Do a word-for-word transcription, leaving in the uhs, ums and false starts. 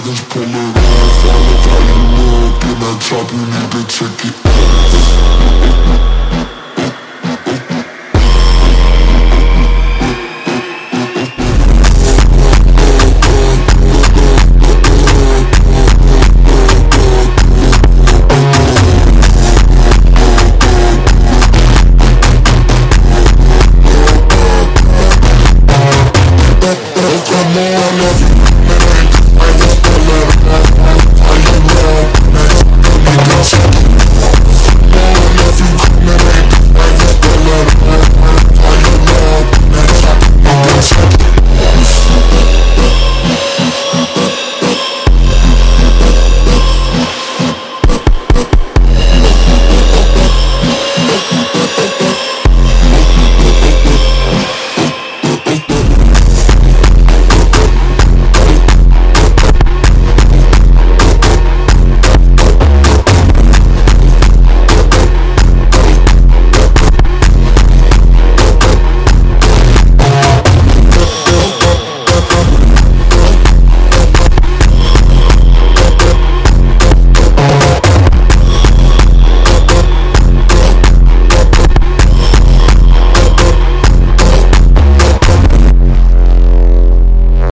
seconds, pull it off. I love how you look in that top, you need to take it off.